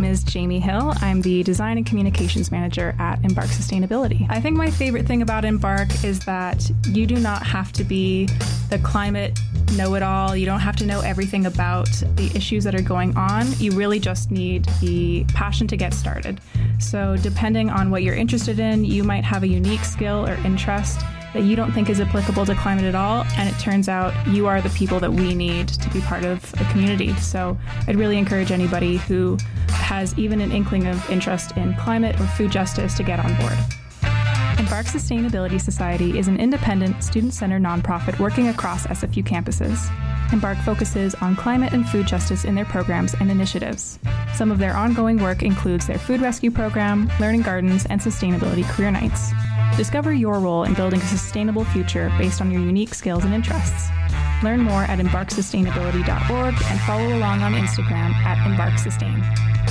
is Jamie Hill. I'm the Design and Communications Manager at Embark Sustainability. I think my favorite thing about Embark is that you do not have to be the climate know-it-all. You don't have to know everything about the issues that are going on. You really just need the passion to get started. So depending on what you're interested in, you might have a unique skill or interest that you don't think is applicable to climate at all, and it turns out you are the people that we need to be part of a community. So I'd really encourage anybody who has even an inkling of interest in climate or food justice to get on board. Embark Sustainability Society is an independent, student-centered nonprofit working across SFU campuses. Embark focuses on climate and food justice in their programs and initiatives. Some of their ongoing work includes their food rescue program, learning gardens, and sustainability career nights. Discover your role in building a sustainable future based on your unique skills and interests. Learn more at embarksustainability.org and follow along on Instagram at embarksustain.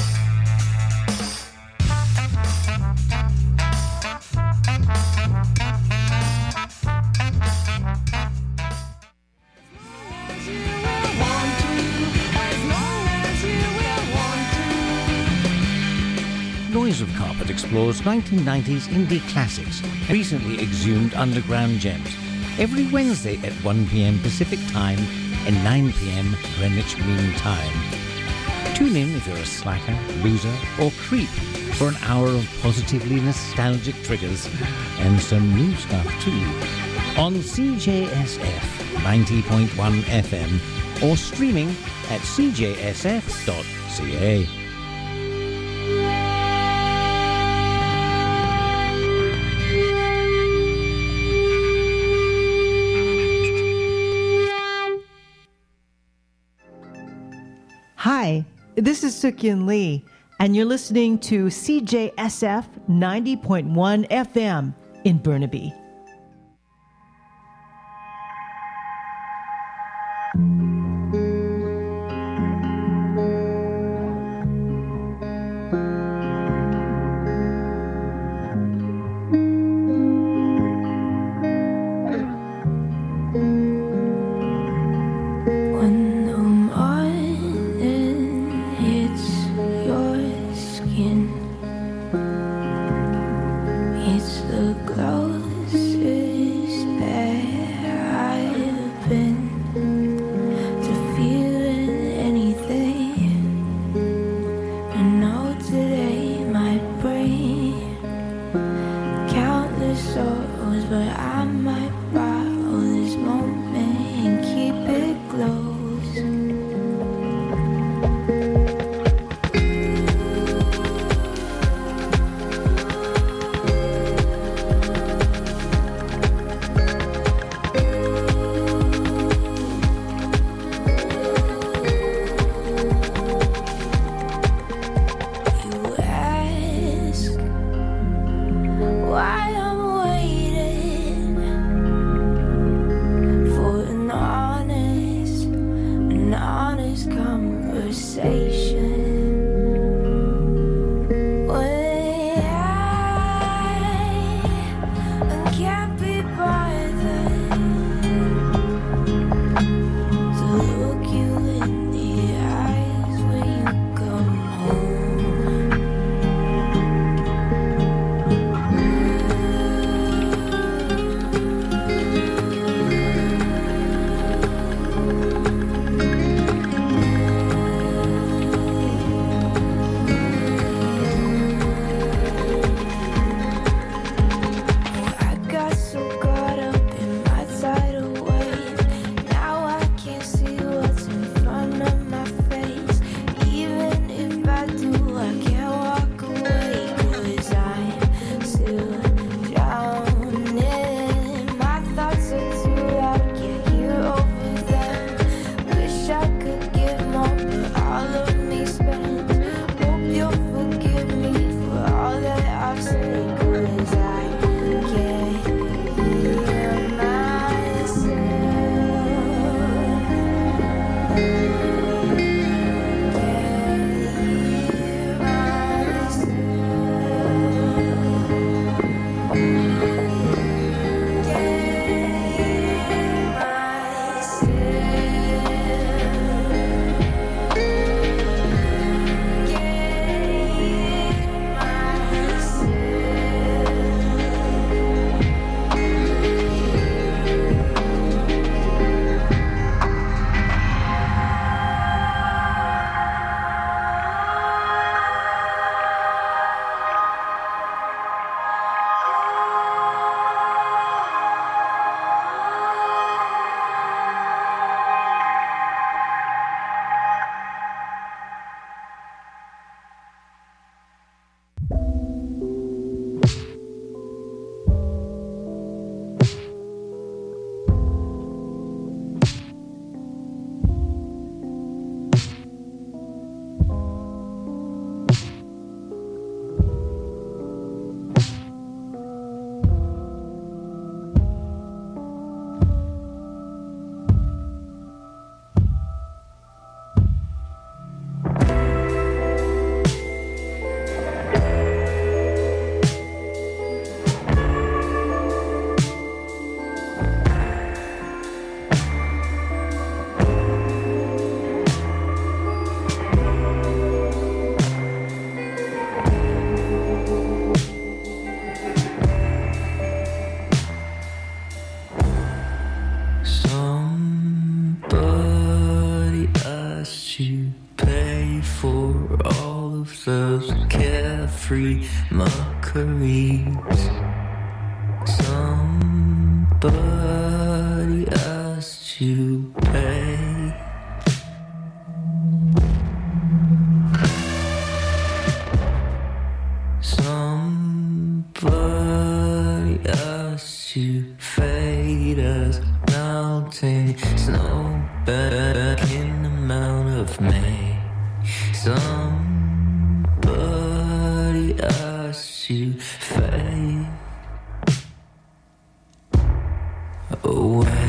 Noise of Carpet explores 1990s indie classics, recently exhumed underground gems, every Wednesday at 1 p.m. Pacific Time and 9 p.m. Greenwich Mean Time. Tune in if you're a slacker, loser, or creep for an hour of positively nostalgic triggers and some new stuff too on CJSF 90.1 FM or streaming at cjsf.ca. Hi, this is Suk-Yin Lee, and you're listening to CJSF 90.1 FM in Burnaby. It's the glow those carefree mockeries. Somebody asked you pay. Somebody asked you fade as melting snow back in the mount of May. Somebody asked you fade away.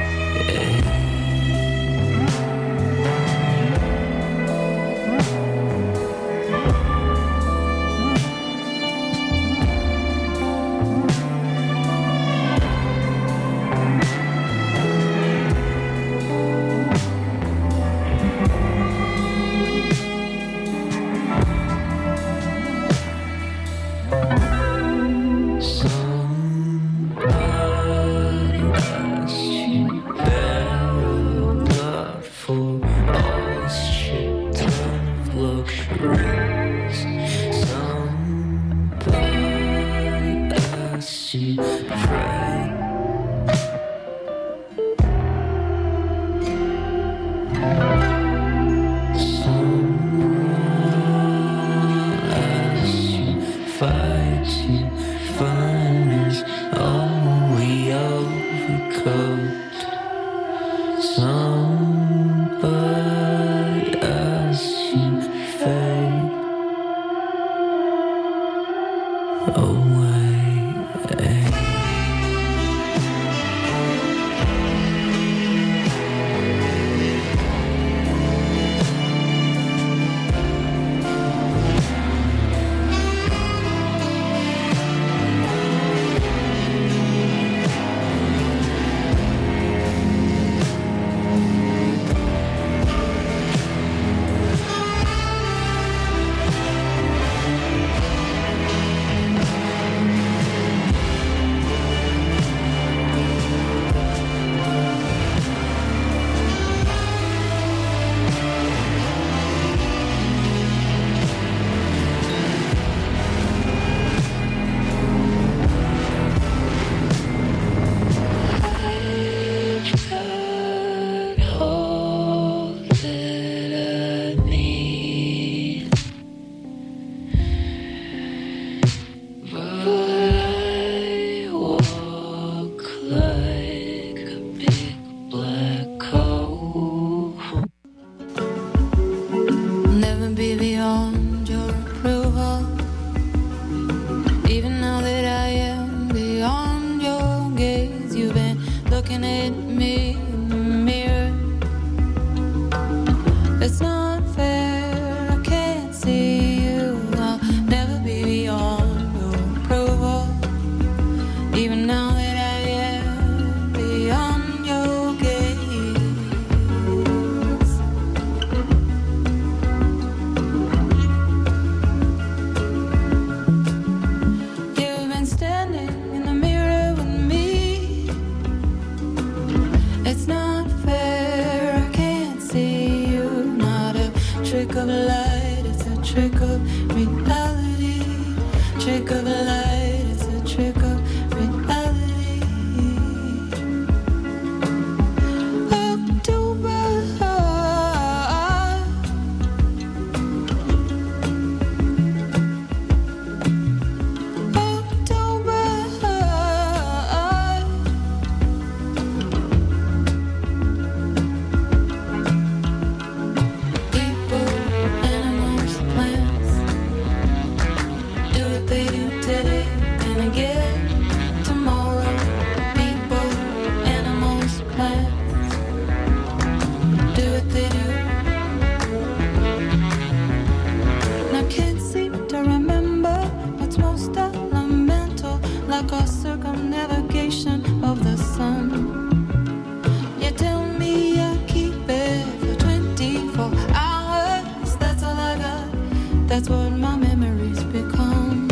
That's what my memories become.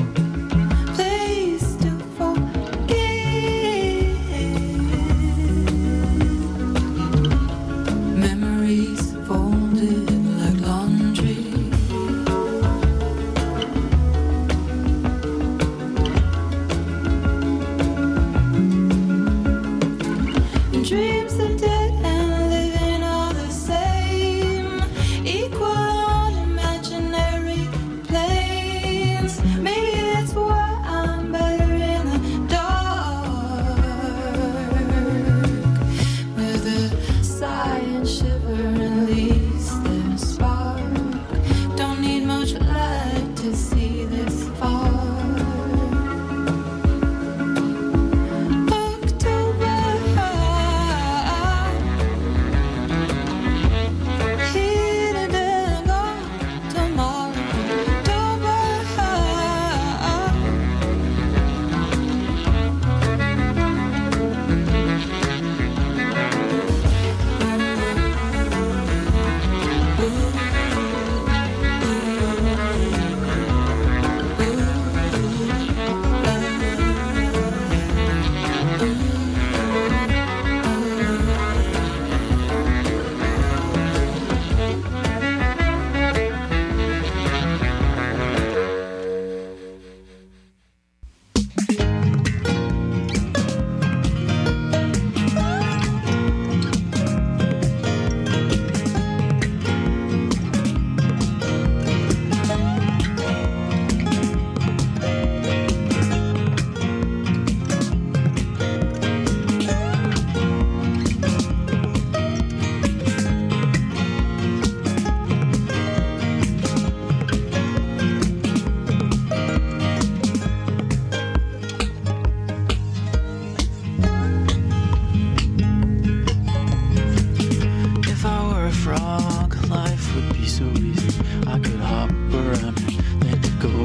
Place to forget. Memories folded like laundry.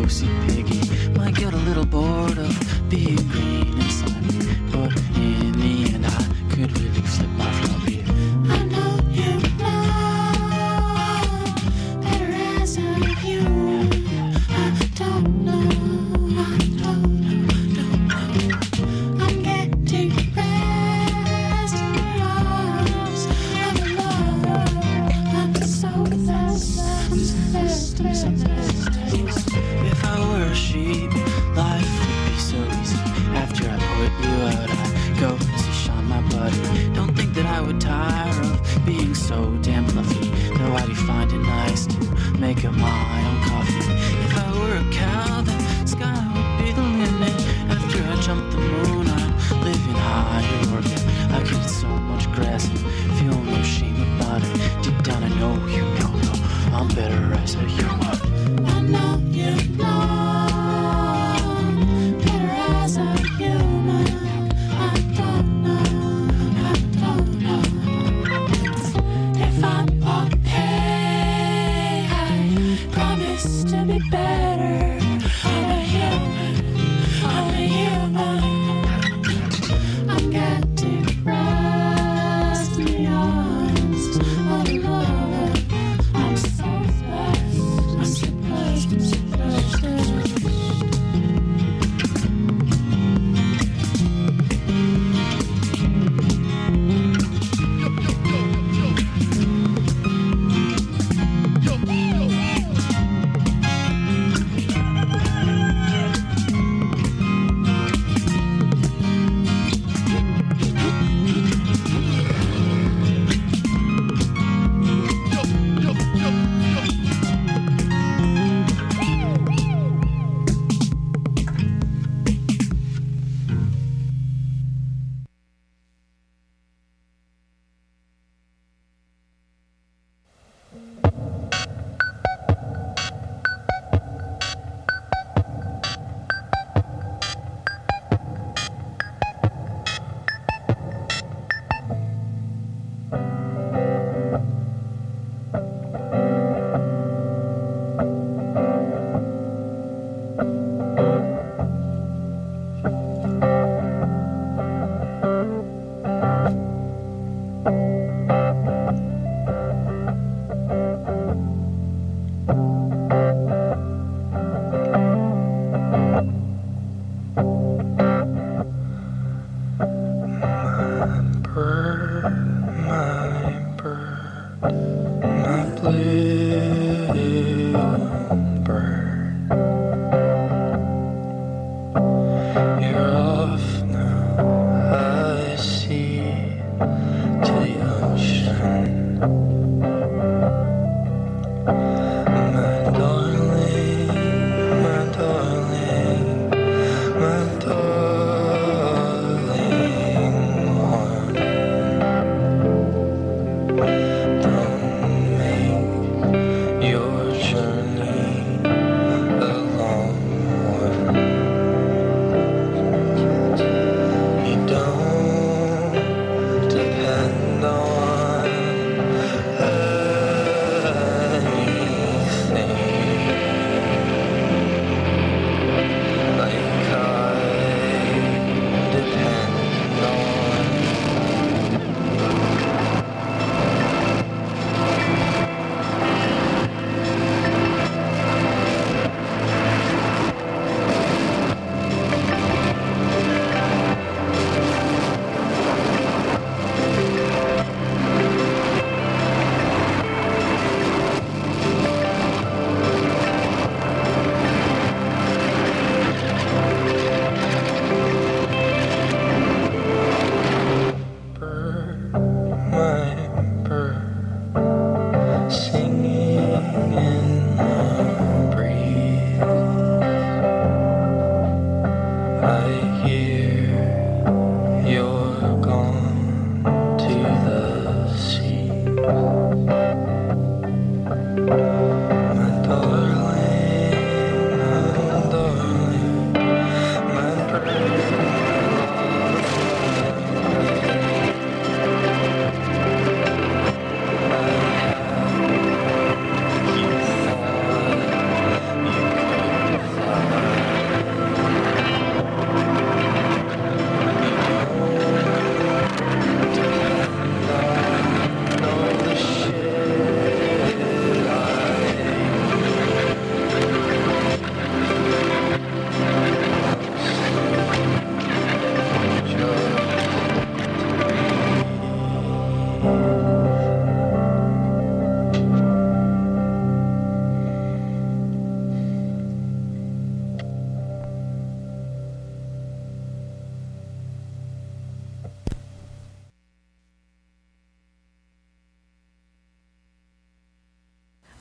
bossy piggy. Might get a little bored of being green and slimy, but in the end I could really flip my floppy. I know you know better as a human. I don't know. I'm getting rest in the arms of a lover. I'm so blessed. If I were a sheep, life would be so easy. After I put you out, I'd go see Sean, my buddy. Don't think that I would tire of being so damn fluffy, though I'd be finding nice to make up my own coffee. If I were a cow, the sky would be the limit. After I jump the moon, I'd live in higher orbit. I could eat so much grass and feel no shame about it. Deep down I know you know I'm better as a human. I know you know better as a human. I don't know. If I'm okay, I promise to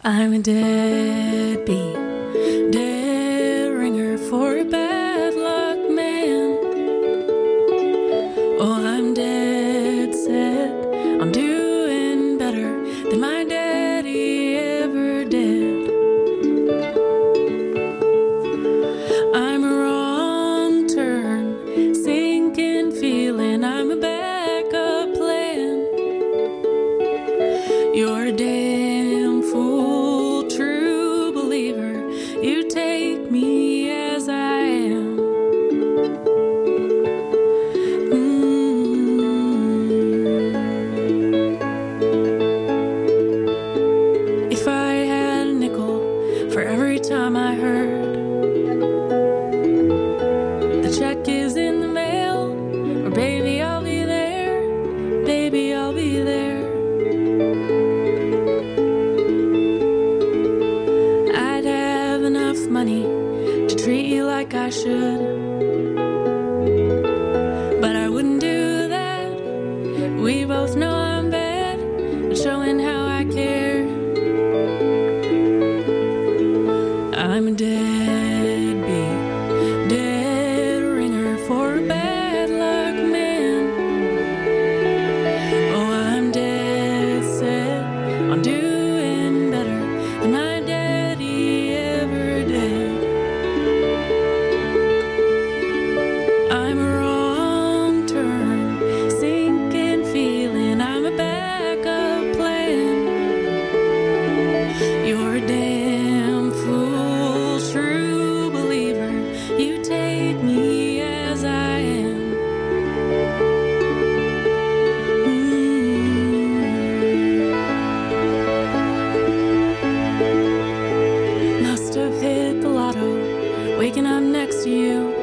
I'm a deadbeat, dead ringer for a bad luck man. Oh, I'm dead set on doing better than my daddy ever did. I'm a wrong turn, sinking feeling, I'm a backup plan. You're a damn fool, true believer, you take me as I am. If I had a nickel for every time I heard the check is in the mail, or baby I'll be there, baby I'll be there, I'd have enough money to treat you like I should, but I wouldn't do that. We both know I'm bad at showing how I care. I'm a deadbeat, dead ringer for a bad luck man. Oh, I'm dead set on doing better than my daddy ever did. I'm a wrong turn, sinking feeling, I'm a backup plan. You're a damn fool, true believer, you take me as I am. Must have hit the lotto, waking up next to you.